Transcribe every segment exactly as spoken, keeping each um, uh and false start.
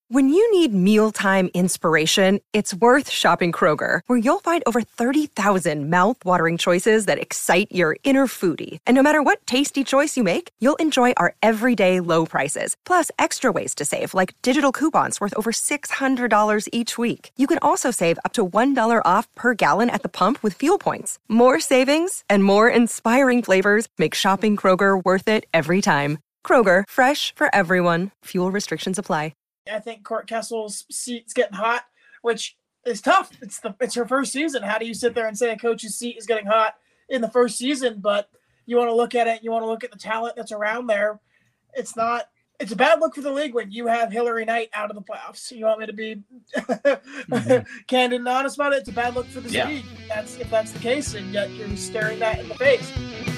When you need mealtime inspiration, it's worth shopping Kroger, where you'll find over thirty thousand mouth-watering choices that excite your inner foodie. And no matter what tasty choice you make, you'll enjoy our everyday low prices, plus extra ways to save, like digital coupons worth over six hundred dollars each week. You can also save up to one dollar off per gallon at the pump with fuel points. More savings and more inspiring flavors make shopping Kroger worth it every time. Kroger, fresh for everyone. Fuel restrictions apply. I think Court Kessel's seat's getting hot, which is tough. It's the it's her first season. How do you sit there and say a coach's seat is getting hot in the first season? But you want to look at it. You want to look at the talent that's around there. It's not. It's a bad look for the league when you have Hillary Knight out of the playoffs. You want me to be mm-hmm. candid and honest about it? It's a bad look for the yeah. league. That's if that's the case, and yet you're staring that in the face.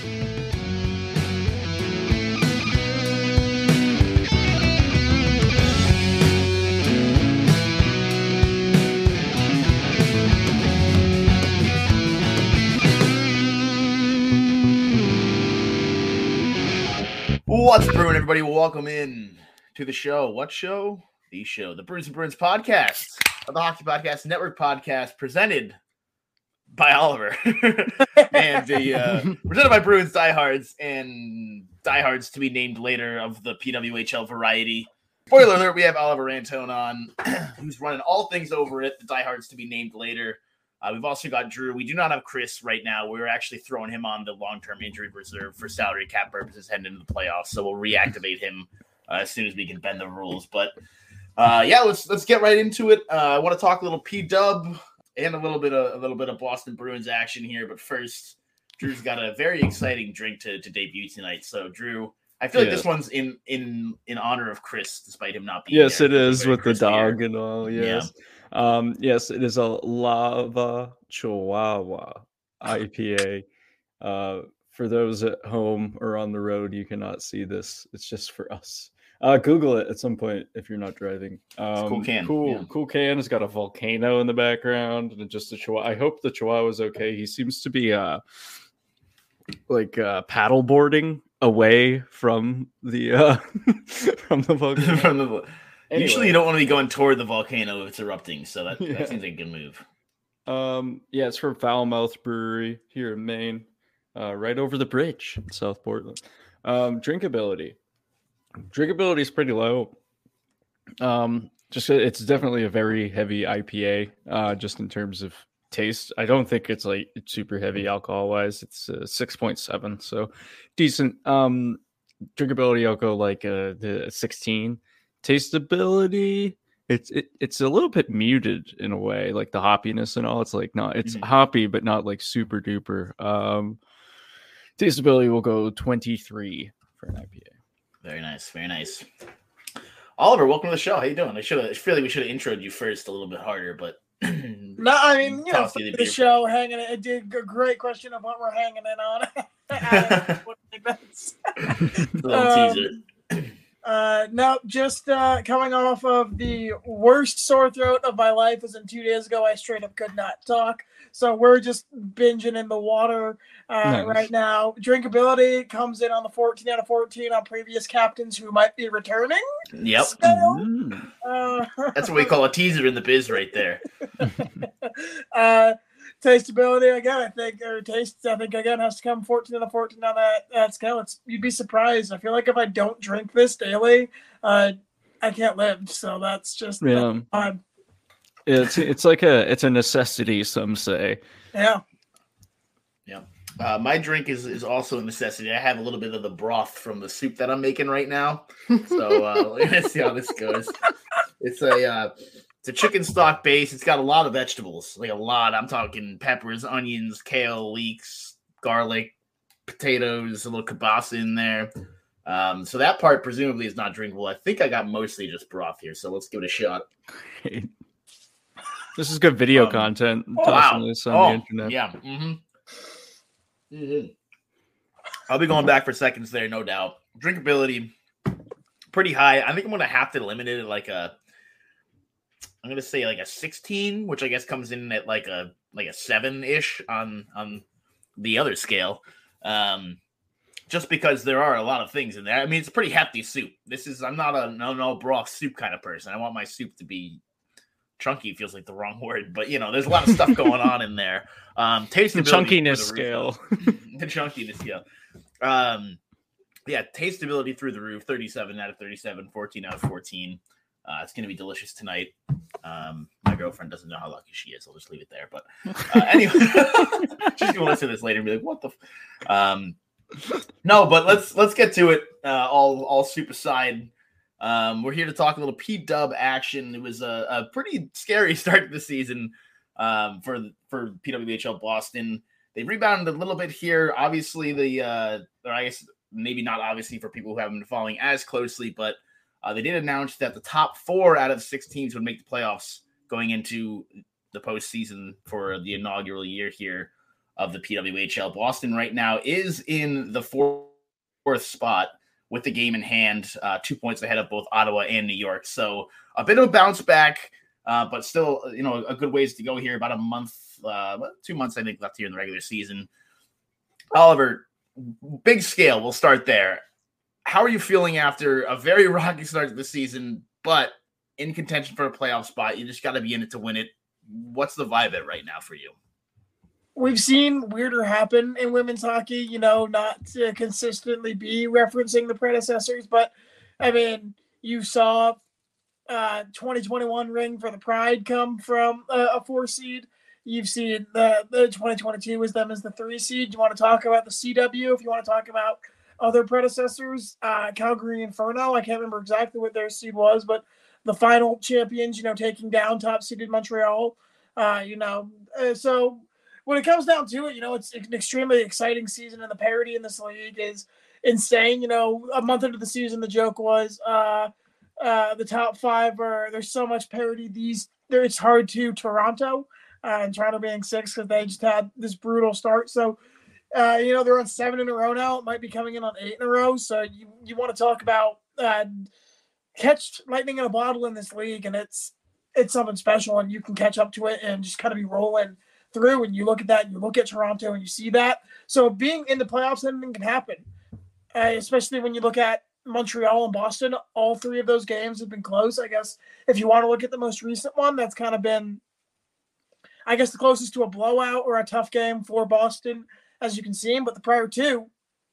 What's brewing, everybody? Welcome in to the show. What show? The show. The Bruins and Bruins podcast, the Hockey Podcast Network podcast, presented by Oliver. and the uh, presented by Bruins Diehards and Diehards to be named later of the P W H L variety. Spoiler alert, we have Oliver Antone on, who's running all things over it, the Diehards to be named later. Uh, we've also got Drew. We do not have Chris right now. We're actually throwing him on the long-term injury reserve for salary cap purposes heading into the playoffs. So we'll reactivate him uh, as soon as we can bend the rules. But uh, yeah, let's let's get right into it. Uh, I want to talk a little P-Dub and a little bit of a little bit of Boston Bruins action here. But first, Drew's got a very exciting drink to, to debut tonight. So Drew, I feel like yeah. this one's in in in honor of Chris, despite him not being yes, there. It is with Chris the dog here. and all. Yes. Yeah. Um, yes, it is a Lava Chihuahua I P A. Uh, for those at home or on the road, you cannot see this. It's just for us. Uh, Google it at some point if you're not driving. Um, cool can. Cool, yeah. cool can. It's got a volcano in the background and just a Chihuahua. I hope the Chihuahua is okay. He seems to be uh, like uh, paddle boarding away from the uh, from the volcano. from the Anyway. Usually you don't want to be going toward the volcano if it's erupting, so that, yeah. that seems like a good move. Um, yeah, it's from Foulmouth Brewery here in Maine, uh, right over the bridge in South Portland. Um, drinkability. Drinkability is pretty low. Um, just it's definitely a very heavy I P A, uh, just in terms of taste. I don't think it's like super heavy alcohol-wise. It's uh, six point seven, so decent. Um, drinkability, I'll go like uh, the sixteen. Tasteability, it's it, it's a little bit muted in a way, like the hoppiness and all. It's like not it's mm-hmm. hoppy, but not like super duper. Um, tasteability will go twenty-three for an I P A. Very nice, very nice. Oliver, welcome to the show. How you doing? I should I feel like we should have introed you first a little bit harder, but no, I mean you know the, the show hanging. It did a great question of what we're hanging in on. I a little um, teaser. Uh, no, just uh, coming off of the worst sore throat of my life, as in two days ago, I straight up could not talk. So we're just binging in the water uh, nice. right now. Drinkability comes in on the fourteen out of fourteen on previous captains who might be returning. Yep. Mm-hmm. Uh, That's what we call a teaser in the biz right there. uh, Tasteability again, I think, or taste, I think again has to come fourteen out of fourteen on that, that scale. It's, you'd be surprised. I feel like if I don't drink this daily, uh, I can't live. So that's just yeah. That's it's it's like a it's a necessity. Some say. Yeah. Yeah. Uh, my drink is is also a necessity. I have a little bit of the broth from the soup that I'm making right now. So uh, let's see how this goes. It's a. Uh, It's a chicken stock base. It's got a lot of vegetables, like a lot. I'm talking peppers, onions, kale, leeks, garlic, potatoes, a little kielbasa in there. Um, so that part presumably is not drinkable. I think I got mostly just broth here, so let's give it a shot. This is good video um, content. Oh, wow. This on oh, the internet. Yeah. Mm-hmm. Mm-hmm. I'll be going back for seconds there, no doubt. Drinkability, pretty high. I think I'm going to have to limit it at like a I'm gonna say like a sixteen, which I guess comes in at like a like a seven ish on on the other scale. Um, just because there are a lot of things in there. I mean, it's pretty hefty soup. This is, I'm not a no, no broth soup kind of person. I want my soup to be chunky, feels like the wrong word, but you know, there's a lot of stuff going on in there. Um, tasteability, the chunkiness the scale, the chunkiness scale. Um, yeah, tasteability through the roof. thirty-seven out of thirty-seven, fourteen out of fourteen. Uh, it's going to be delicious tonight. Um, my girlfriend doesn't know how lucky she is. I'll just leave it there. But uh, anyway, she's going to listen to this later and be like, "What the?" F-? Um, no, but let's let's get to it. Uh, all all soup aside. Um, we're here to talk a little P-Dub action. It was a, a pretty scary start to the season um, for for P W H L Boston. They rebounded a little bit here. Obviously, the uh, or I guess maybe not obviously for people who haven't been following as closely, but uh, they did announce that the top four out of six teams would make the playoffs going into the postseason for the inaugural year here of the P W H L. Boston right now is in the fourth, fourth spot with the game in hand, uh, two points ahead of both Ottawa and New York. So a bit of a bounce back, uh, but still, you know, a good ways to go here. About a month, uh, two months, I think, left here in the regular season. Oliver, big scale. We'll start there. How are you feeling after a very rocky start to the season, but in contention for a playoff spot? You just got to be in it to win it. What's the vibe at right now for you? We've seen weirder happen in women's hockey, you know, not to consistently be referencing the predecessors, but I mean, you saw uh twenty twenty-one ring for the Pride come from a, a four seed. You've seen the, the twenty twenty-two was them as the three seed. You want to talk about the C W, if you want to talk about other predecessors, uh, Calgary Inferno, I can't remember exactly what their seed was, but the final champions, you know, taking down top seeded Montreal, uh, you know, uh, so when it comes down to it, you know, it's an extremely exciting season, and the parity in this league is insane. You know, a month into the season, the joke was uh, uh, the top five are, there's so much parity. These, there, it's hard to Toronto, uh, and Toronto being six because they just had this brutal start. So, uh, you know, they're on seven in a row now. It might be coming in on eight in a row. So you, you want to talk about uh, catch lightning in a bottle in this league, and it's it's something special, and you can catch up to it and just kind of be rolling through. And you look at that, you look at Toronto and you see that. So being in the playoffs, anything can happen, uh, especially when you look at Montreal and Boston. All three of those games have been close. I guess if you want to look at the most recent one, that's kind of been, I guess, the closest to a blowout or a tough game for Boston, as you can see. But the prior two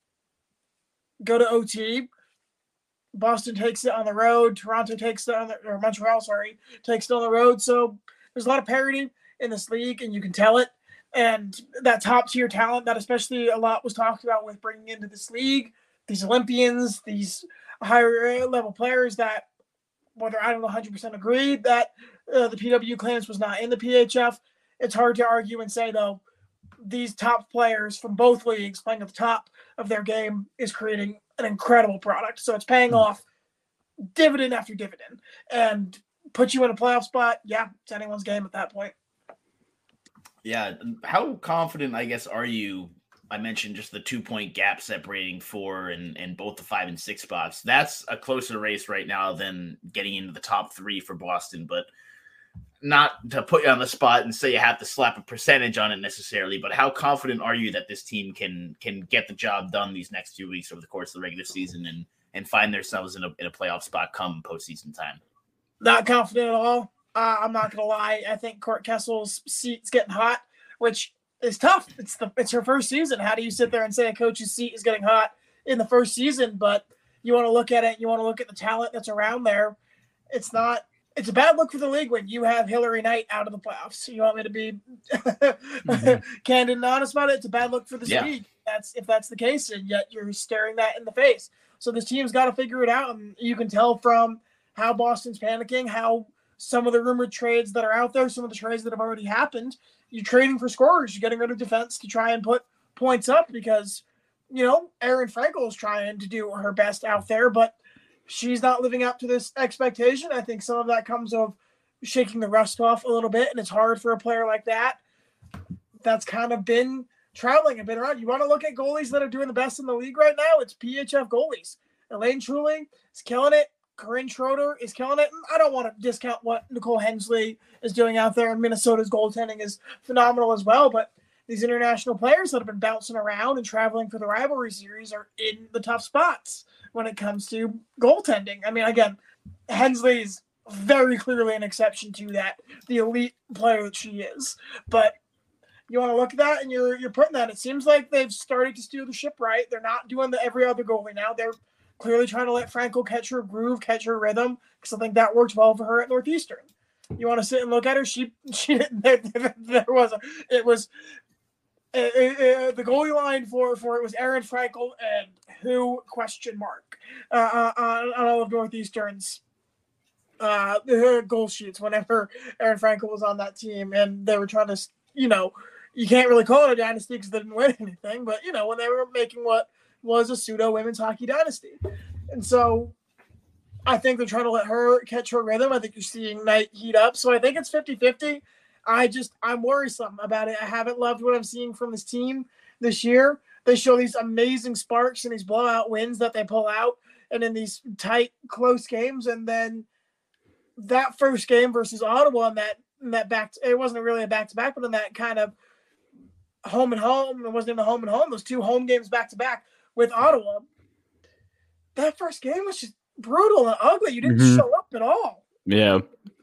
go to O T. Boston takes it on the road. Toronto takes it on the, or Montreal, sorry, takes it on the road. So there's a lot of parity in this league, and you can tell it. And that top tier talent that especially a lot was talked about with bringing into this league, these Olympians, these higher level players that, whether I don't one hundred percent agree that uh, the P W claims was not in the P H F, it's hard to argue and say, though, these top players from both leagues playing at the top of their game is creating an incredible product. So it's paying mm. off dividend after dividend, and put you in a playoff spot. Yeah, it's anyone's game at that point. Yeah. How confident, I guess, are you? I mentioned just the two point gap separating four and, and both the five and six spots. That's a closer race right now than getting into the top three for Boston, but not to put you on the spot and say you have to slap a percentage on it necessarily, but how confident are you that this team can can get the job done these next few weeks over the course of the regular season and and find themselves in a, in a playoff spot come postseason time? Not confident at all. Uh, I'm not going to lie. I think Court Kessel's seat's getting hot, which is tough. It's the it's her first season. How do you sit there and say a coach's seat is getting hot in the first season? But you want to look at it. You want to look at the talent that's around there. It's not. It's a bad look for the league when you have Hillary Knight out of the playoffs. You want me to be mm-hmm. candid and honest about it? It's a bad look for the yeah. league. That's if that's the case, and yet you're staring that in the face. So this team's got to figure it out, and you can tell from how Boston's panicking, how some of the rumored trades that are out there, some of the trades that have already happened, you're trading for scorers. You're getting rid of defense to try and put points up because, you know, Erin Frankel is trying to do her best out there, but she's not living up to this expectation. I think some of that comes of shaking the rust off a little bit, and it's hard for a player like that that's kind of been traveling and been around. You want to look at goalies that are doing the best in the league right now? It's P H F goalies. Elaine Truling is killing it. Corinne Schroeder is killing it. I don't want to discount what Nicole Hensley is doing out there, and Minnesota's goaltending is phenomenal as well. But these international players that have been bouncing around and traveling for the rivalry series are in the tough spots when it comes to goaltending. I mean, again, Hensley is very clearly an exception to that, the elite player that she is. But you want to look at that, and you're you're putting that. It seems like they've started to steer the ship right. They're not doing the every other goalie now. They're clearly trying to let Franco catch her groove, catch her rhythm, because I think that worked well for her at Northeastern. You want to sit and look at her? She she there, there was a, it was uh, uh, the goalie line for for it was Erin Frankel and who question mark uh, on, on all of Northeastern's uh the goal sheets whenever Erin Frankel was on that team, and they were trying to, you know, you can't really call it a dynasty because they didn't win anything, but you know, when they were making what was a pseudo women's hockey dynasty. And so I think they're trying to let her catch her rhythm. I think you're seeing Knight heat up. So I think it's fifty-fifty. I just, I'm worrisome about it. I haven't loved what I'm seeing from this team this year. They show these amazing sparks and these blowout wins that they pull out, and in these tight, close games. And then that first game versus Ottawa, and that, and that back, it wasn't really a back-to-back, but in that kind of home and home, it wasn't even home and home, those two home games back-to-back with Ottawa, that first game was just brutal and ugly. You didn't mm-hmm. show up at all. Yeah.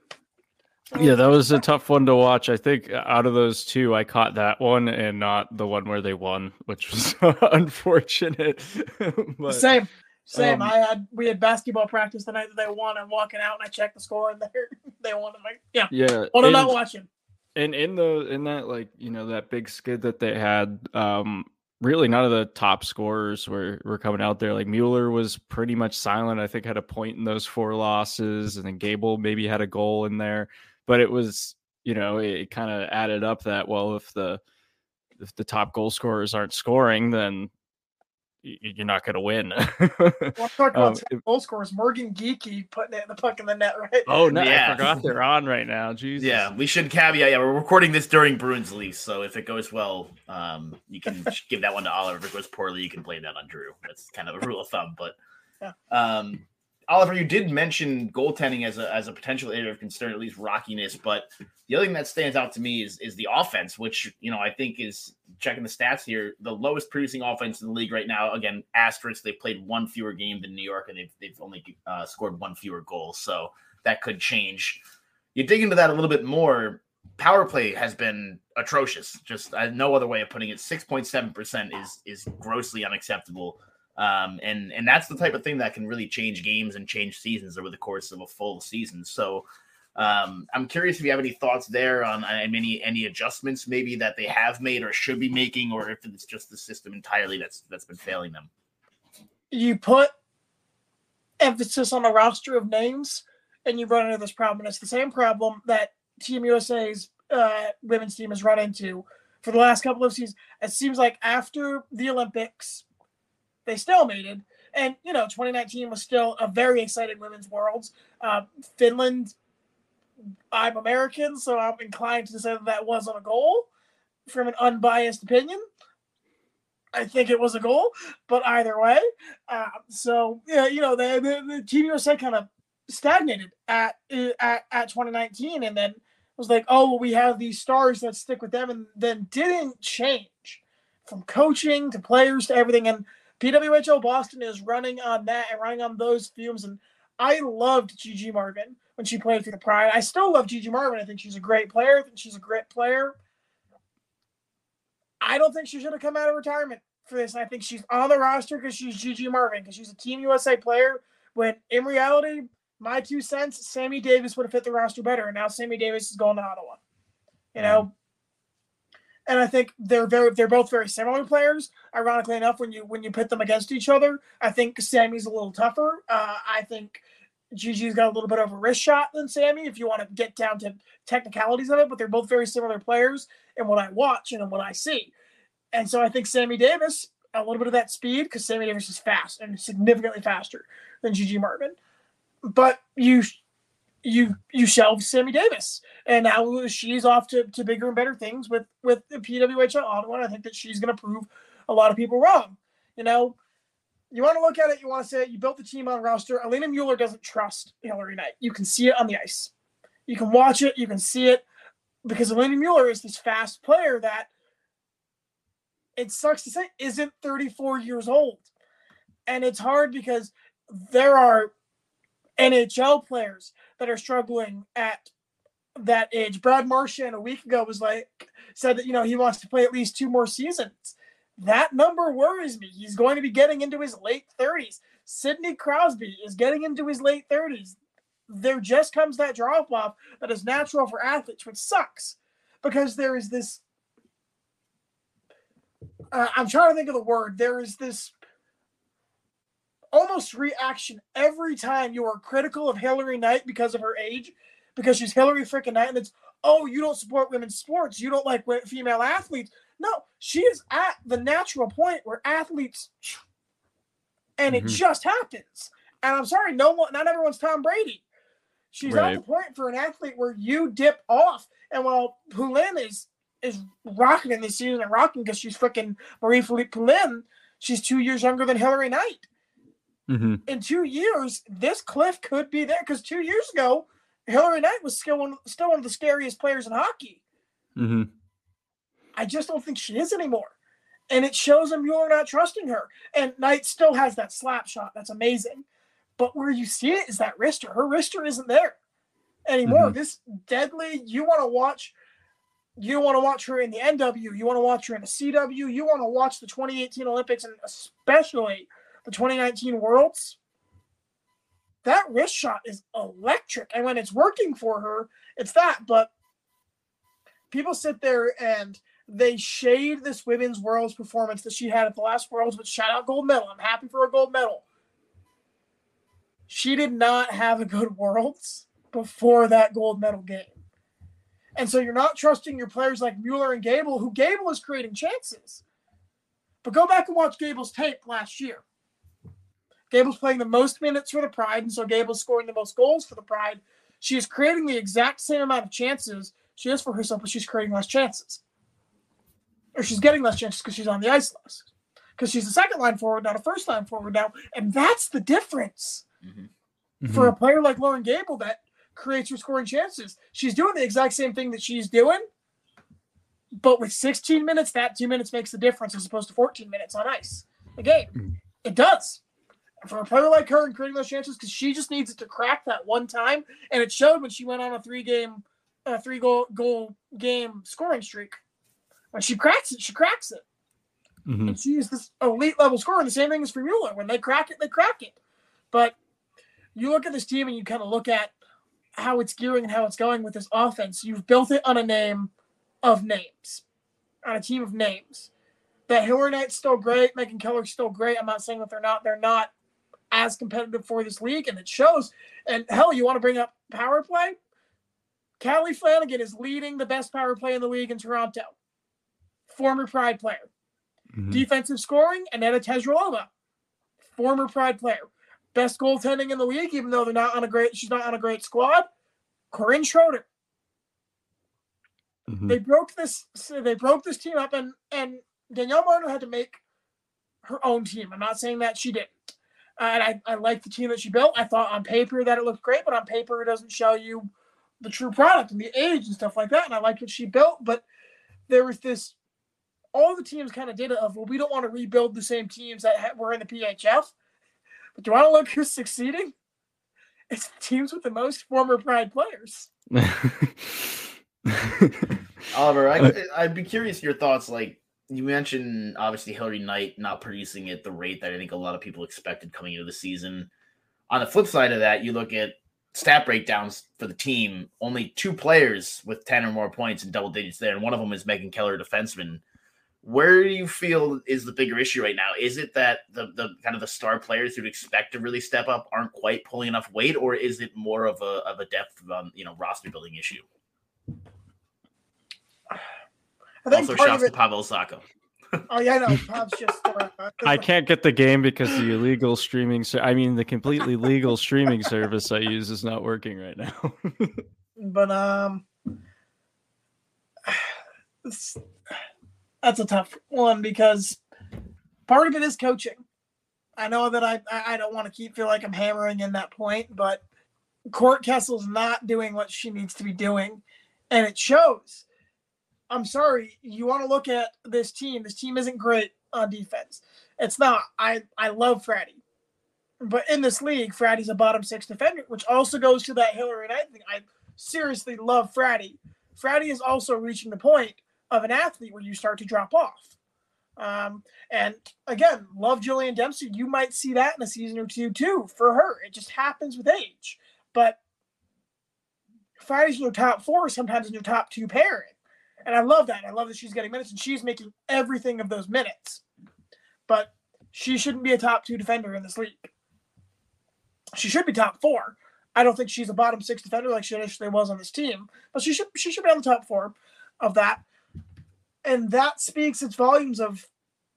Yeah, that was a tough one to watch. I think out of those two, I caught that one and not the one where they won, which was unfortunate. But, Same. Same. Um, I had we had basketball practice the night that they won. I'm walking out and I checked the score and they they won. I'm like, yeah. Yeah. Well, I'm not watching. And in the in that, like, you know, that big skid that they had, um, really none of the top scorers were, were coming out there. Like Mueller was pretty much silent. I think had a point in those four losses, and then Gable maybe had a goal in there. But it was, you know, it, it kind of added up that, well, if the if the top goal scorers aren't scoring, then you're not going to win. Well, talk about um, goal scorers. Morgan Geeky putting it in the puck in the net, right? Oh, no, yeah. I forgot they're on right now. Jesus. Yeah, we should caveat. Yeah, we're recording this during Bruins lease, so if it goes well, um, you can give that one to Oliver. If it goes poorly, you can blame that on Drew. That's kind of a rule of thumb. But yeah. um, Oliver, you did mention goaltending as a as a potential area of concern, at least rockiness. But the other thing that stands out to me is is the offense, which, you know, I think is, checking the stats here, the lowest producing offense in the league right now. Again, asterisk, they've played one fewer game than New York, and they've they've only uh, scored one fewer goal, so that could change. You dig into that a little bit more. Power play has been atrocious. Just uh, no other way of putting it. six point seven percent is is grossly unacceptable. Um, and, and that's the type of thing that can really change games and change seasons over the course of a full season. So um, I'm curious if you have any thoughts there on, on any, any adjustments maybe that they have made or should be making, or if it's just the system entirely that's, that's been failing them. You put emphasis on a roster of names and you run into this problem. And it's the same problem that Team U S A's uh, women's team has run into for the last couple of seasons. It seems like after the Olympics, they stalemated, and you know, twenty nineteen was still a very exciting women's world. Uh, Finland, I'm American, so I'm inclined to say that that wasn't a goal. From an unbiased opinion, I think it was a goal, but either way, uh, so yeah, you know, the, the, the Team U S A kind of stagnated at, at at twenty nineteen, and then was like, oh, well, we have these stars that stick with them, and then didn't change from coaching to players to everything. And P W H L Boston is running on that and running on those fumes. And I loved Gigi Marvin when she played for the Pride. I still love Gigi Marvin. I think she's a great player. I think she's a great player. I don't think she should have come out of retirement for this. And I think she's on the roster because she's Gigi Marvin, because she's a Team U S A player, when in reality, my two cents, Sammy Davis would have fit the roster better. And now Sammy Davis is going to Ottawa. You know? And I think they're very, they're both very similar players. Ironically enough, when you when you pit them against each other, I think Sammy's a little tougher. Uh, I think Gigi's got a little bit of a wrist shot than Sammy, if you want to get down to technicalities of it. But they're both very similar players in what I watch and in what I see. And so I think Sammy Davis, a little bit of that speed, because Sammy Davis is fast and significantly faster than Gigi Marvin. But you you you shelved Sammy Davis, and now she's off to, to bigger and better things with with the P W H L Ottawa. And I think that she's going to prove a lot of people wrong. You know, you want to look at it, you want to say you built the team on roster. Elena Mueller doesn't trust Hillary Knight. You can see it on the ice. You can watch it. You can see it, because Elena Mueller is this fast player that it sucks to say, isn't thirty-four years old. And it's hard because there are N H L players that are struggling at that age. Brad Marchand a week ago was like, said that, you know, he wants to play at least two more seasons. That number worries me. He's going to be getting into his late thirties. Sidney Crosby is getting into his late thirties. There just comes that drop-off that is natural for athletes, which sucks because there is this uh, I'm trying to think of the word. There is this almost reaction every time you are critical of Hilary Knight because of her age, because she's Hilary freaking Knight, and it's, oh, you don't support women's sports, you don't like female athletes. No, she is at the natural point where athletes, and mm-hmm. it just happens. And I'm sorry, no one, not everyone's Tom Brady. She's right. at the point for an athlete where you dip off. And while Poulin is is rocking in this season and rocking because she's freaking Marie-Philippe Poulin, she's two years younger than Hilary Knight. Mm-hmm. In two years, this cliff could be there because two years ago, Hilary Knight was still one, still one of the scariest players in hockey. Mm-hmm. I just don't think she is anymore. And it shows him you're not trusting her. And Knight still has that slap shot. That's amazing. But where you see it is that wrister. Her wrister isn't there anymore. Mm-hmm. This deadly, you want to watch, you want to watch her in the N W, you want to watch her in the C W, you want to watch the twenty eighteen Olympics and especially the twenty nineteen Worlds. That wrist shot is electric. And when it's working for her, it's that. But people sit there and they shade this women's Worlds performance that she had at the last Worlds, but shout out gold medal. I'm happy for a gold medal. She did not have a good Worlds before that gold medal game. And so you're not trusting your players like Mueller and Gable, who Gable is creating chances. But go back and watch Gable's tape last year. Gable's playing the most minutes for the Pride, and so Gable's scoring the most goals for the Pride. She is creating the exact same amount of chances she is for herself, but she's creating less chances. Or she's getting less chances because she's on the ice less. Because she's a second line forward, not a first line forward now. And that's the difference. Mm-hmm. For a player like Lauren Gable that creates her scoring chances. She's doing the exact same thing that she's doing, but with sixteen minutes, that two minutes makes the difference as opposed to fourteen minutes on ice. The game. Mm-hmm. It does. And for a player like her and creating those chances, because she just needs it to crack that one time, and it showed when she went on a three-game, uh, three-goal goal game scoring streak. When she cracks it, she cracks it. Mm-hmm. And she is this elite-level scorer, and the same thing is for Mueller. When they crack it, they crack it. But you look at this team and you kind of look at how it's gearing and how it's going with this offense. You've built it on a name of names, on a team of names. That Hilary Knight's still great. Megan Keller's still great. I'm not saying that they're not. They're not as competitive for this league, and it shows. And hell, you want to bring up power play? Callie Flanagan is leading the best power play in the league in Toronto. Former Pride player. Mm-hmm. Defensive scoring, Aneta Tezralova. Former Pride player. Best goaltending in the league, even though they're not on a great, she's not on a great squad. Corinne Schroeder. Mm-hmm. They broke this. They broke this team up, and and Danielle Martin had to make her own team. I'm not saying that she didn't. Uh, and I I like the team that she built. I thought on paper that it looked great, but on paper it doesn't show you the true product and the age and stuff like that. And I liked what she built, but there was this. All the teams kind of did it of, well, we don't want to rebuild the same teams that were in the P H F. But do you want to look who's succeeding? It's the teams with the most former Pride players. Oliver, I, I'd be curious your thoughts. Like you mentioned, obviously Hilary Knight not producing at the rate that I think a lot of people expected coming into the season. On the flip side of that, you look at stat breakdowns for the team. Only two players with ten or more points in double digits there, and one of them is Megan Keller, defenseman. Where do you feel is the bigger issue right now? Is it that the the kind of the star players you'd expect to really step up aren't quite pulling enough weight, or is it more of a of a depth um, you know roster building issue? I think also, shouts to Pavel Sako. Oh yeah, no, Pav's just. Uh, I can't get the game because the illegal streaming. I mean, the completely legal streaming service I use is not working right now. But um, it's. That's a tough one because part of it is coaching. I know that I I don't want to keep feel like I'm hammering in that point, but Court Kessel's not doing what she needs to be doing, and it shows. I'm sorry. You want to look at this team. This team isn't great on defense. It's not. I, I love Freddie. But in this league, Fraddie's a bottom six defender, which also goes to that Hillary Knight thing. I seriously love Fraddie. Fraddie is also reaching the point of an athlete where you start to drop off. Um, and again, love Jillian Dempsey. You might see that in a season or two too for her. It just happens with age. But Fraddie's in your top four, sometimes in your top two pairing. And I love that. I love that she's getting minutes and she's making everything of those minutes. But she shouldn't be a top two defender in this league. She should be top four. I don't think she's a bottom six defender like she initially was on this team, but she should she should be on the top four of that. And that speaks its volumes of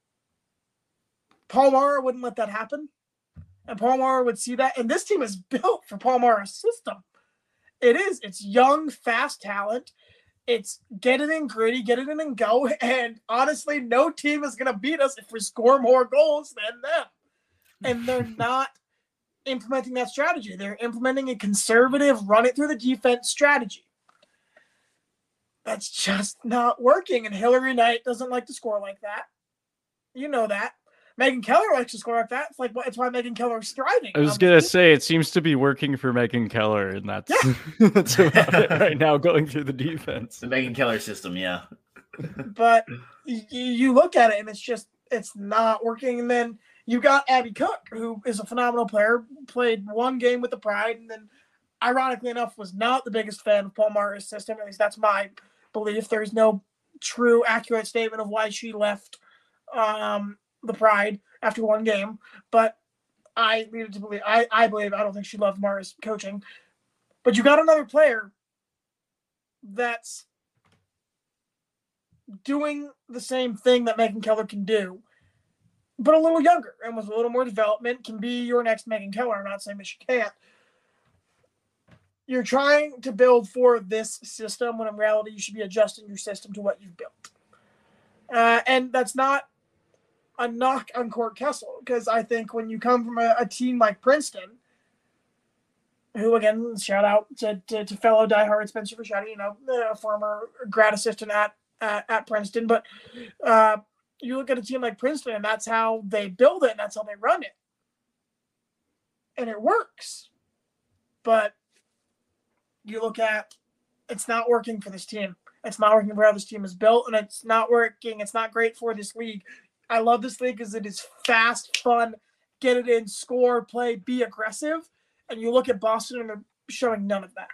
Paul Mara wouldn't let that happen. And Paul Mara would see that. And this team is built for Paul Mara's system. It is. It's young, fast talent. It's get it in gritty, get it in and go. And honestly, no team is going to beat us if we score more goals than them. And they're not implementing that strategy. They're implementing a conservative, run it through the defense strategy. That's just not working. And Hillary Knight doesn't like to score like that. You know that. Megan Keller likes to score like that. It's like it's why Megan Keller is thriving. I was um, gonna say it seems to be working for Megan Keller, and that's Yeah. that's about it right now. Going through the defense, The Megan Keller system, yeah. But y- you look at it and it's just it's not working. And then you got Abby Cook, who is a phenomenal player, played one game with the Pride, and then ironically enough was not the biggest fan of Paul Mara's system. At least that's my belief. There's no true accurate statement of why she left um, the Pride after one game, but I lead it to believe I, I believe I don't think she loved Mara's coaching. But you got another player that's doing the same thing that Megan Keller can do, but a little younger and with a little more development, can be your next Megan Keller. I'm not saying that she can't. You're trying to build for this system when in reality you should be adjusting your system to what you've built. Uh, and that's not a knock on Court Kessel, because I think when you come from a, a team like Princeton, who again, shout out to, to, to fellow diehard Spencer Fasciatti, you know, a former grad assistant at at, at Princeton, but uh, you look at a team like Princeton, and that's how they build it, and that's how they run it, and it works. But you look at, it's not working for this team. It's not working for how this team is built, and it's not working. It's not great for this league. I love this league because it is fast, fun, get it in, score, play, be aggressive. And you look at Boston, and they're showing none of that.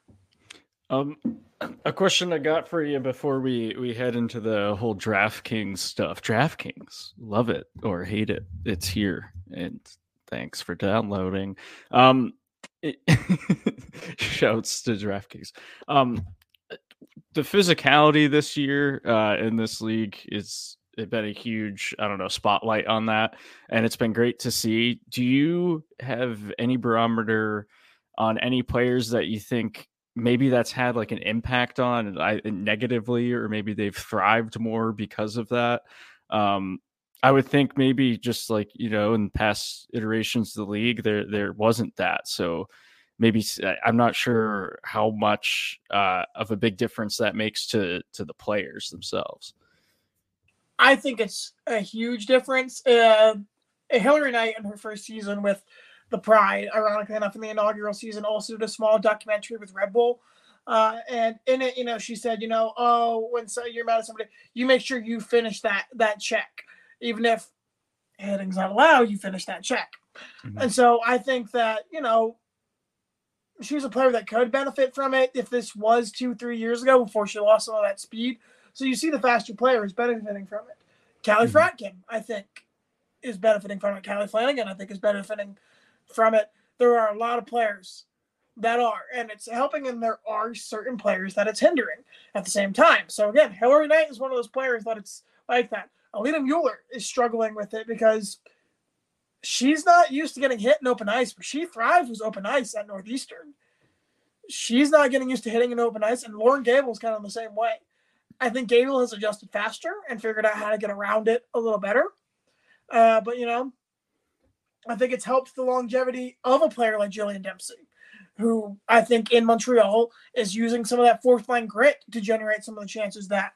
Um, a question I got for you before we, we head into the whole DraftKings stuff. DraftKings, love it or hate it, it's here. And thanks for downloading. Um, it, shouts to DraftKings. Um, the physicality this year uh, in this league is it's been a huge, I don't know, spotlight on that. And it's been great to see. Do you have any barometer on any players that you think maybe that's had like an impact on I, negatively, or maybe they've thrived more because of that? Um, I would think maybe just like, you know, in past iterations of the league, there, there wasn't that. So maybe I'm not sure how much uh, of a big difference that makes to, to the players themselves. I think it's a huge difference. Uh, Hillary Knight in her first season with the Pride, ironically enough, in the inaugural season, also did a small documentary with Red Bull. Uh, and in it, you know, she said, you know, oh, when so you're mad at somebody, you make sure you finish that that check. Even if hitting's not allowed, you finish that check. Mm-hmm. And so I think that, you know, she was a player that could benefit from it if this was two, three years ago before she lost some of that speed. So you see the faster players benefiting from it. Callie mm-hmm. Fratkin, I think, is benefiting from it. Callie Flanagan, I think, is benefiting from it. There are a lot of players that are, and it's helping, and there are certain players that it's hindering at the same time. So again, Hillary Knight is one of those players that it's like that. Alina Mueller is struggling with it because she's not used to getting hit in open ice, but she thrives with open ice at Northeastern. She's not getting used to hitting in open ice, and Lauren Gable is kind of the same way. I think Gable has adjusted faster and figured out how to get around it a little better. Uh, but, you know, I think it's helped the longevity of a player like Jillian Dempsey, who I think in Montreal is using some of that fourth line grit to generate some of the chances that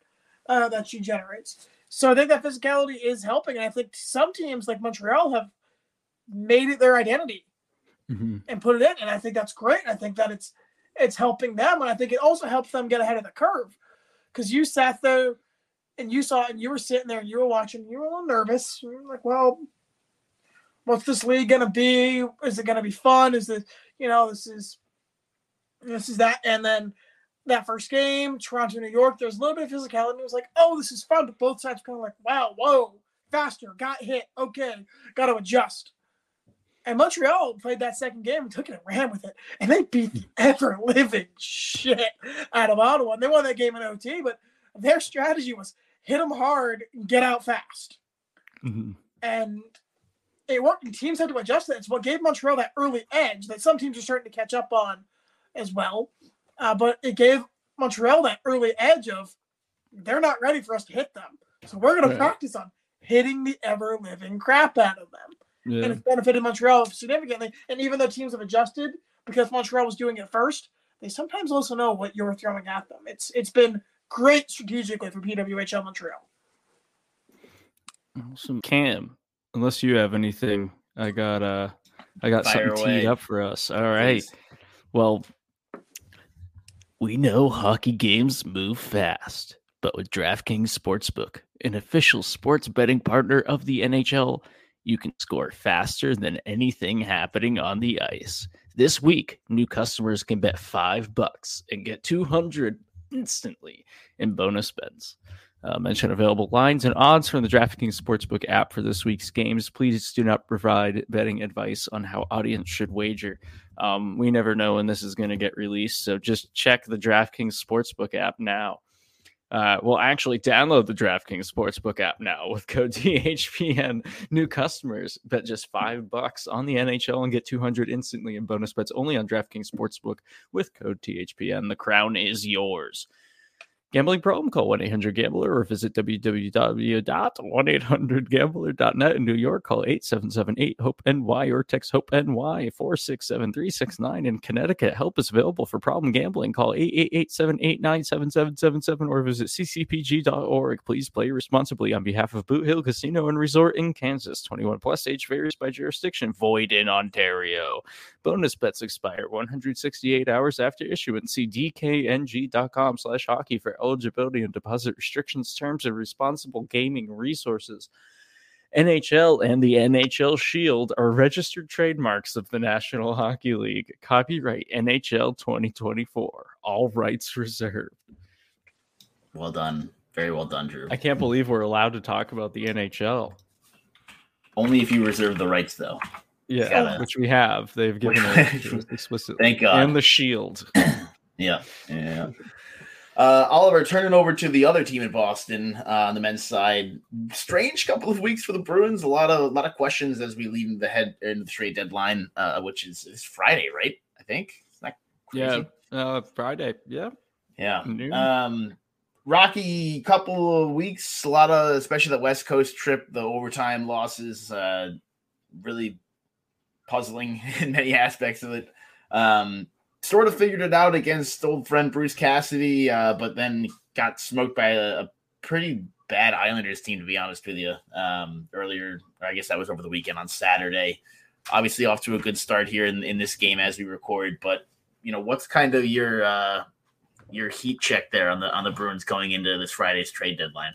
uh, that she generates. So I think that physicality is helping. And I think some teams like Montreal have made it their identity mm-hmm. and put it in. And I think that's great. I think that it's it's helping them. And I think it also helps them get ahead of the curve. Because you sat there and you saw it and you were sitting there and you were watching. You were a little nervous. You were like, well, what's this league going to be? Is it going to be fun? Is it, you know, this is this is that. And then that first game, Toronto, New York, there's a little bit of physicality. It was like, oh, this is fun. But both sides kind of like, wow, whoa, faster, got hit. Okay, got to adjust. And Montreal played that second game and took it and ran with it. And they beat the ever-living shit out of Ottawa. And they won that game in O T, but their strategy was hit them hard and get out fast. Mm-hmm. And it worked. And teams had to adjust that. It's what gave Montreal that early edge that some teams are starting to catch up on as well. Uh, but it gave Montreal that early edge of they're not ready for us to hit them. So we're going to right. practice on hitting the ever-living crap out of them. Yeah. And it's benefited Montreal significantly. And even though teams have adjusted because Montreal was doing it first, they sometimes also know what you're throwing at them. It's It's been great strategically for P W H L Montreal. Awesome. Cam, unless you have anything, I got uh, I got Fire something away. teed up for us. All right. Please. Well, we know hockey games move fast, but with DraftKings Sportsbook, an official sports betting partner of the N H L, you can score faster than anything happening on the ice. This week, new customers can bet five bucks and get two hundred instantly in bonus bets. Uh, mention available lines and odds from the DraftKings Sportsbook app for this week's games. Please do not provide betting advice on how audience should wager. Um, we never know when this is going to get released, so just check the DraftKings Sportsbook app now. Uh, well, actually, download the DraftKings Sportsbook app now with code T H P N. New customers bet just five bucks on the N H L and get two hundred instantly in bonus bets only on DraftKings Sportsbook with code T H P N. The crown is yours. Gambling problem? Call one eight hundred gambler or visit w w w dot one eight hundred gambler dot net. In New York, call eight seven seven eight hope N Y or text HOPE-NY four six seven three six nine. In Connecticut, help is available for problem gambling. Call eight eight eight, seven eight nine, seven seven seven seven or visit c c p g dot org. Please play responsibly on behalf of Boot Hill Casino and Resort in Kansas. twenty-one plus, age varies by jurisdiction. Void in Ontario. Bonus bets expire one hundred sixty-eight hours after issuance. See d k n g dot com slash hockey for eligibility and deposit restrictions, terms, and responsible gaming resources. N H L and the N H L Shield are registered trademarks of the National Hockey League. Copyright N H L twenty twenty-four. All rights reserved. Well done. Very well done, Drew. I can't believe we're allowed to talk about the N H L. Only if you reserve the rights, though. Yeah, gotta, which we have. They've given it explicitly. Thank God. And the Shield. yeah, yeah. Uh, Oliver, turning over to the other team in Boston uh, on the men's side. Strange couple of weeks for the Bruins. A lot of a lot of questions as we lead into the head into the trade deadline, uh, which is, is Friday, right? I think. Isn't that crazy? Yeah, uh, Friday. Yeah, yeah. Um, rocky couple of weeks. A lot of, especially the West Coast trip, the overtime losses, uh, really puzzling in many aspects of it. Um, sort of figured it out against old friend Bruce Cassidy, uh, but then got smoked by a, a pretty bad Islanders team, to be honest with you, um, earlier. I guess that was over the weekend on Saturday. Obviously off to a good start here in, in this game as we record, but you know, what's kind of your uh, your heat check there on the on the Bruins going into this Friday's trade deadline?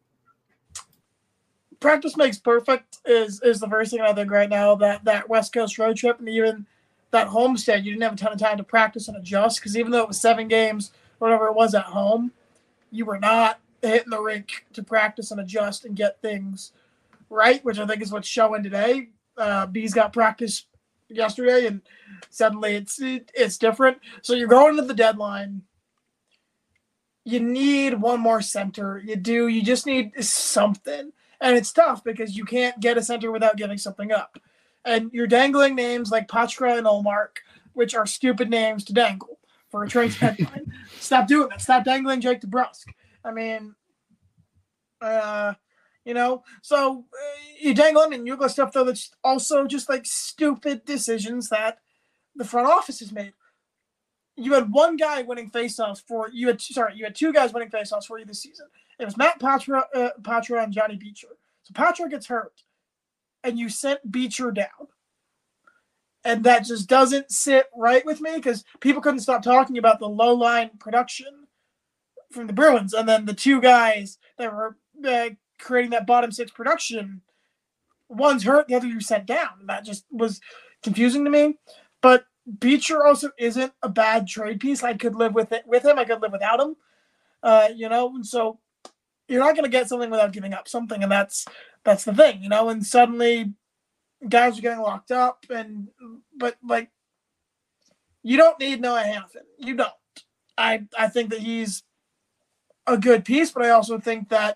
Practice makes perfect is is the first thing I think right now. That that West Coast road trip and even that homestead, you didn't have a ton of time to practice and adjust because even though it was seven games, whatever it was at home, you were not hitting the rink to practice and adjust and get things right, which I think is what's showing today. Uh, B's got practice yesterday, and suddenly it's it, it's different. So you're going to the deadline. You need one more center. You do. You just need something. And it's tough because you can't get a center without giving something up. And you're dangling names like Pachra and Olmark, which are stupid names to dangle for a trade deadline. Stop doing that. Stop dangling Jake DeBrusk. I mean, uh, you know, so uh, you dangle him and you got stuff, though, that's also just like stupid decisions that the front office has made. you had one guy winning faceoffs for you. Had sorry, you had two guys winning faceoffs for you this season. It was Matt Patra, uh, Patra and Johnny Beecher. So Patra gets hurt, and you sent Beecher down. And that just doesn't sit right with me because people couldn't stop talking about the low line production from the Bruins, and then the two guys that were uh, creating that bottom six production, one's hurt, the other you sent down. That just was confusing to me. But Beecher also isn't a bad trade piece. I could live with it with him. I could live without him. Uh, you know, and so you're not going to get something without giving up something, and that's that's the thing, you know. And suddenly, guys are getting locked up, and but like, you don't need Noah Hanifin. You don't. I I think that he's a good piece, but I also think that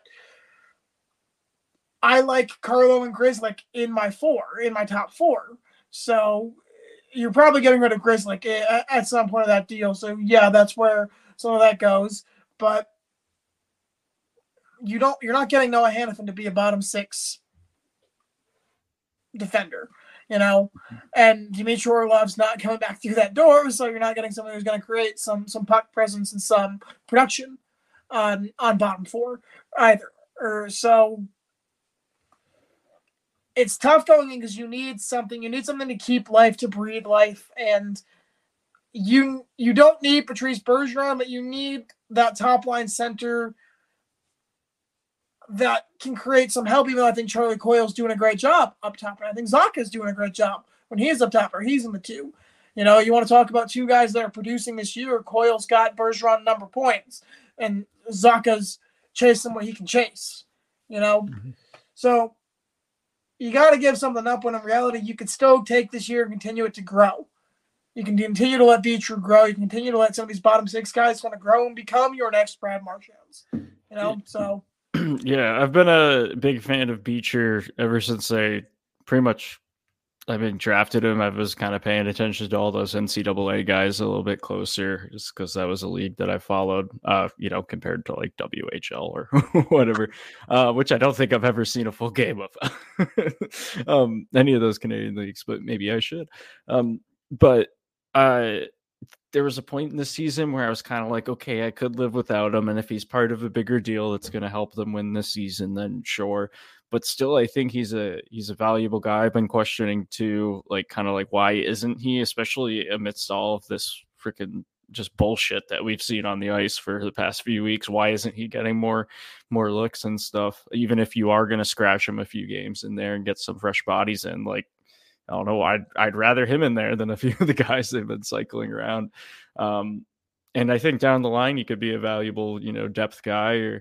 I like Carlo and Grzelcyk in my four, in my top four. So you're probably getting rid of Grzelcyk at some point of that deal. So yeah, that's where some of that goes. But you don't, you're not getting Noah Hanifin to be a bottom six defender, you know, and Dmitry Orlov's not coming back through that door. So you're not getting someone who's going to create some, some puck presence and some production on, on bottom four either. Or so it's tough going in because you need something, you need something to keep life, to breathe life. And you, you don't need Patrice Bergeron, but you need that top line center that can create some help, even though I think Charlie Coyle's doing a great job up top. And I think Zacha's doing a great job when he is up top, or he's in the two. You know, you want to talk about two guys that are producing this year. Coyle's got Bergeron number points, and Zacha's chasing what he can chase, you know? Mm-hmm. So you got to give something up when in reality you could still take this year and continue it to grow. You can continue to let Beecher grow. You can continue to let some of these bottom six guys kind of grow and become your next Brad Marchands, you know? So... Yeah, I've been a big fan of Beecher ever since I pretty much, I mean, drafted him. I was kind of paying attention to all those N C double A guys a little bit closer, just because that was a league that I followed, uh, you know, compared to like W H L or whatever, uh, which I don't think I've ever seen a full game of um, any of those Canadian leagues, but maybe I should. Um, but uh, there was a point in the season where I was kind of like, okay, I could live without him. And if he's part of a bigger deal that's going to help them win this season, then sure. But still, I think he's a, he's a valuable guy. I've been questioning too, like kind of like, why isn't he, especially amidst all of this freaking just bullshit that we've seen on the ice for the past few weeks? Why isn't he getting more, more looks and stuff? Even if you are going to scratch him a few games in there and get some fresh bodies in, like, I don't know. I'd I'd rather him in there than a few of the guys they've been cycling around. Um, and I think down the line, he could be a valuable, you know, depth guy, or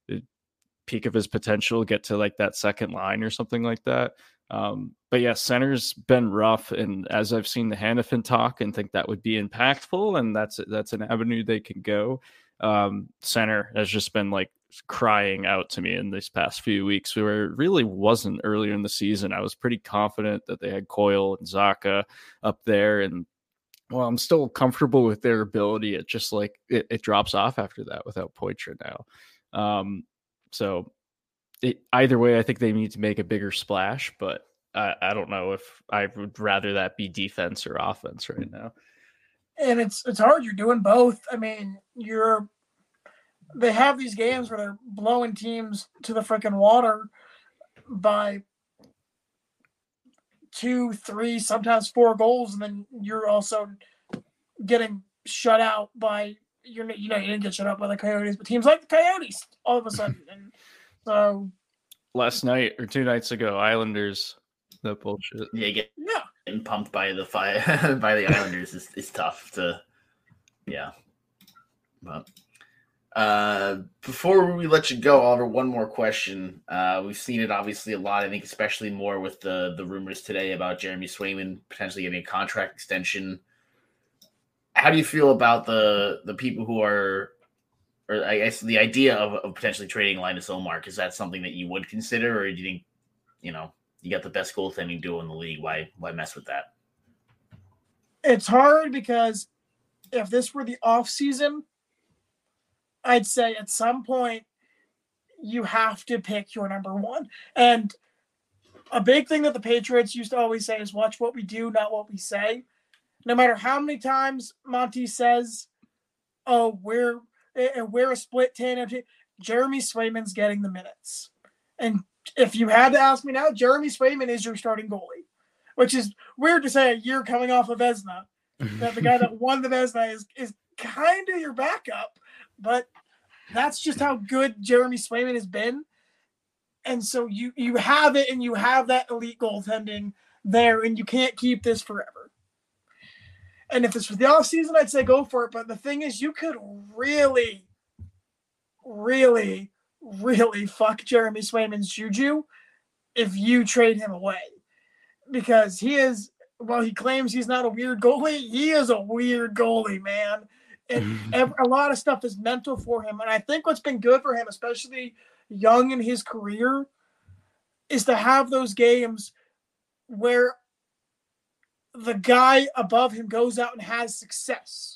peak of his potential, get to like that second line or something like that. Um, but yeah, center's been rough. And as I've seen the Hanifin talk and think that would be impactful, and that's, that's an avenue they can go. Um, center has just been like crying out to me in these past few weeks, where it really wasn't earlier in the season. I was pretty confident that they had Coyle and Zacha up there, and well, I'm still comfortable with their ability. It just like it, it drops off after that without Poitras now. Um, so it, either way, I think they need to make a bigger splash, but I, I don't know if I would rather that be defense or offense right now. And it's it's hard. You're doing both. I mean, you're they have these games where they're blowing teams to the freaking water by two, three, sometimes four goals, and then you're also getting shut out by you're you know you didn't get shut out by the Coyotes, but teams like the Coyotes all of a sudden. And so last night or two nights ago, Islanders, that bullshit. Yeah, get, yeah. Getting pumped by the fire by the Islanders is, is tough to, yeah. But uh, before we let you go, Oliver, one more question. Uh, we've seen it obviously a lot. I think especially more with the the rumors today about Jeremy Swayman potentially getting a contract extension. How do you feel about the the people who are, or I guess the idea of, of potentially trading Linus Ullmark? Is that something that you would consider, or do you think, you know, you got the best goaltending duo in the league? Why why mess with that? It's hard because if this were the off season, I'd say at some point you have to pick your number one. And a big thing that the Patriots used to always say is watch what we do, not what we say. no matter how many times Monty says, oh, we're we're a split tandem team, Jeremy Swayman's getting the minutes. And if you had to ask me now, Jeremy Swayman is your starting goalie, which is weird to say a year coming off of Vezina. That the guy that won the Vezina is, is kind of your backup, but that's just how good Jeremy Swayman has been. And so you you have it, and you have that elite goaltending there, and you can't keep this forever. And if this was the offseason, I'd say go for it. But the thing is, you could really, really, really fuck Jeremy Swayman's juju if you trade him away. Because he is, while he claims he's not a weird goalie, he is a weird goalie, man. And every, a lot of stuff is mental for him. And I think what's been good for him, especially young in his career, is to have those games where the guy above him goes out and has success.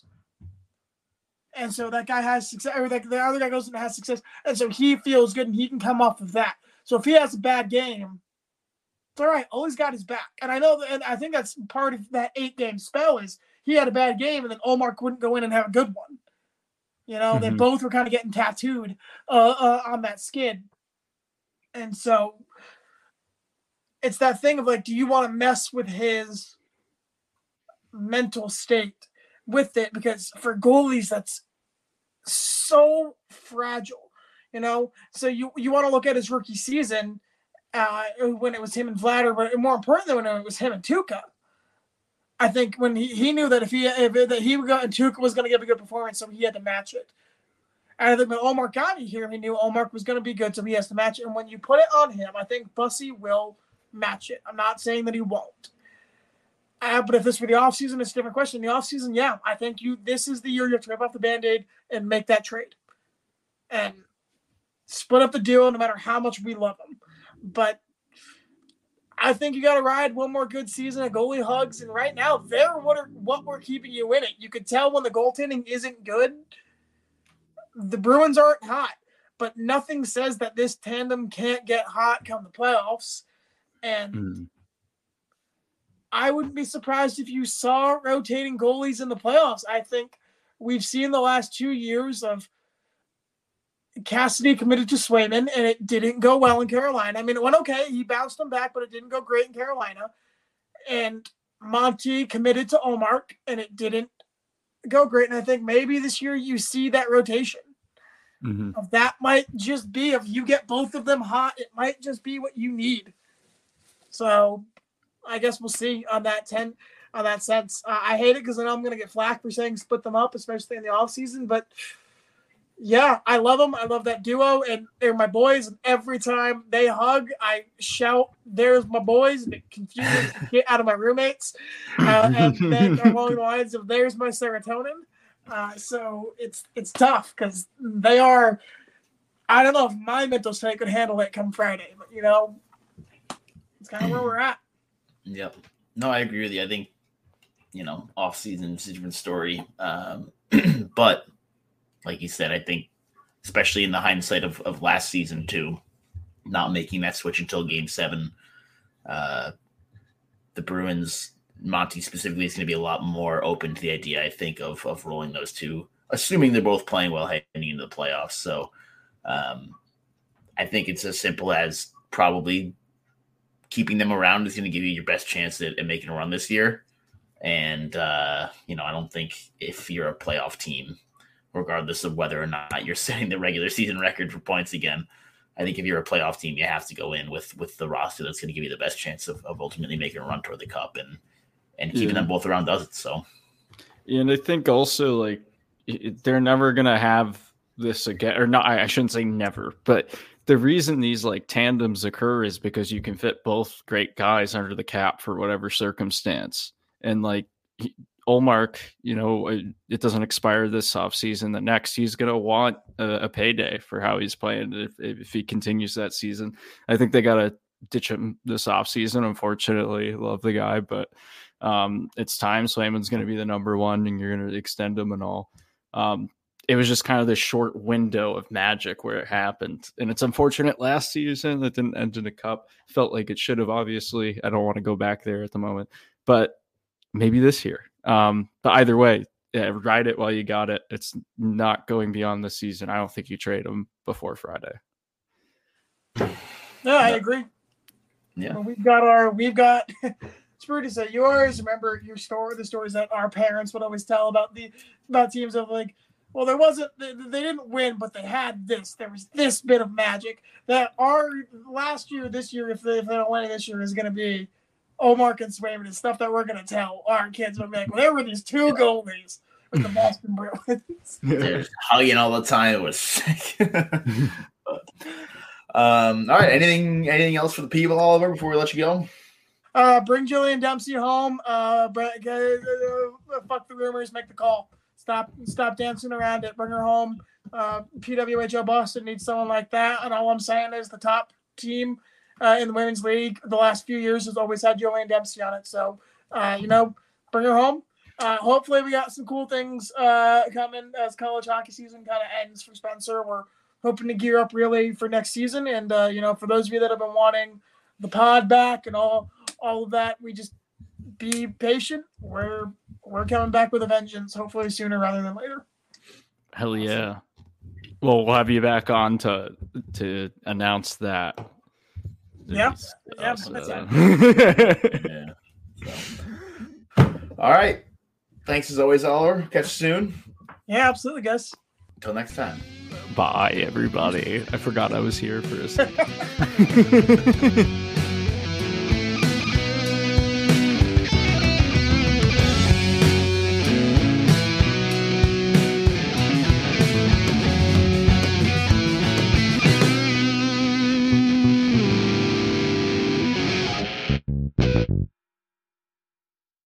And so that guy has success, or the, the other guy goes and has success. And so he feels good and he can come off of that. So if he has a bad game, it's all right. Always got his back. And I know that, and I think that's part of that eight game spell is he had a bad game and then Ullmark wouldn't go in and have a good one. You know, mm-hmm. They both were kind of getting tattooed uh, uh, on that skid. And so it's that thing of like, do you want to mess with his mental state with it? Because for goalies, that's so fragile, you know? So you, you want to look at his rookie season uh, when it was him and Vladar, but more importantly, when it was him and Tuukka. I think when he, he knew that if he if that he would go and Tuukka was going to give a good performance, so he had to match it. And I think when Ullmark got here, he knew Ullmark was going to be good, so he has to match it. And when you put it on him, I think Bussy will match it. I'm not saying that he won't. Uh, but if this were the offseason, it's a different question. The offseason, yeah, I think you. This is the year you have to rip off the Band-Aid and make that trade. And split up the deal no matter how much we love him. But I think you got to ride one more good season of goalie hugs. And right now, they're what, are, what we're keeping you in it. You could tell when the goaltending isn't good, the Bruins aren't hot. But nothing says that this tandem can't get hot come the playoffs. And mm. I wouldn't be surprised if you saw rotating goalies in the playoffs. I think we've seen the last two years of Cassidy committed to Swayman, and it didn't go well in Carolina. I mean, it went okay. He bounced them back, but it didn't go great in Carolina. And Monty committed to Ullmark, and it didn't go great. And I think maybe this year you see that rotation. Mm-hmm. That might just be, if you get both of them hot, it might just be what you need. So I guess we'll see on that ten, on that sense. Uh, I hate it because I know I'm going to get flack for saying split them up, especially in the offseason, but yeah, I love them. I love that duo, and they're my boys. And every time they hug, I shout, "There's my boys," and it confuses the shit out of my roommates. Uh, and then along the lines of "There's my serotonin." Uh, so it's it's tough because they are. I don't know if my mental state could handle it come Friday, but you know, it's kind of where we're at. Yep. No, I agree with you. I think you know, off season is a different story, um, but. Like you said, I think, especially in the hindsight of, of last season too, not making that switch until game seven, uh, the Bruins, Monty specifically, is going to be a lot more open to the idea, I think, of of rolling those two, assuming they're both playing well heading into the playoffs. So um, I think it's as simple as probably keeping them around is going to give you your best chance at, at making a run this year. And, uh, you know, I don't think if you're a playoff team, regardless of whether or not you're setting the regular season record for points again, I think if you're a playoff team, you have to go in with with the roster that's going to give you the best chance of, of ultimately making a run toward the cup, and and keeping yeah. them both around does it. So, yeah, and I think also like they're never going to have this again, or not. I shouldn't say never, but the reason these like tandems occur is because you can fit both great guys under the cap for whatever circumstance, and like. He, Ullmark, you know, it doesn't expire this offseason. The next, he's going to want a, a payday for how he's playing if, if he continues that season. I think they got to ditch him this offseason, unfortunately. Love the guy, but um, it's time. Swayman's going to be the number one, and you're going to extend him and all. Um, it was just kind of this short window of magic where it happened. And it's unfortunate last season that didn't end in a cup. Felt like it should have, obviously. I don't want to go back there at the moment. But maybe this year. Um, but either way, yeah, ride it while you got it. It's not going beyond the season. I don't think you trade him before Friday. No, I agree. Yeah, well, we've got our we've got. It's pretty to say yours. Remember your story, the stories that our parents would always tell about the about teams of like, well, there wasn't they, they didn't win, but they had this. There was this bit of magic that our last year, this year, if they, if they don't win this year, is going to be Omar and Swayman and stuff that we're going to tell our kids. We'll be like, well, there were these two goalies with the Boston Bruins. They're just hugging all the time. It was sick. um, all right. Anything anything else for the people, Oliver, before we let you go? Uh, bring Jillian Dempsey home. Uh, but, uh, uh, fuck the rumors. Make the call. Stop stop dancing around it. Bring her home. Uh, P W H L Boston needs someone like that. And all I'm saying is the top team uh, in the women's league the last few years has always had Jillian Dempsey on it. So, uh, you know, bring her home. Uh, hopefully we got some cool things uh, coming as college hockey season kind of ends for Spencer. We're hoping to gear up really for next season. And, uh, you know, for those of you that have been wanting the pod back and all all of that, we just be patient. We're we're coming back with a vengeance, hopefully sooner rather than later. Hell yeah. Well, we'll have you back on to to announce that. Yeah. Yeah. So. yeah. So. All right. Thanks as always, Oliver. Catch you soon. Yeah, absolutely, guys. Until next time. Bye, everybody. I forgot I was here for a second.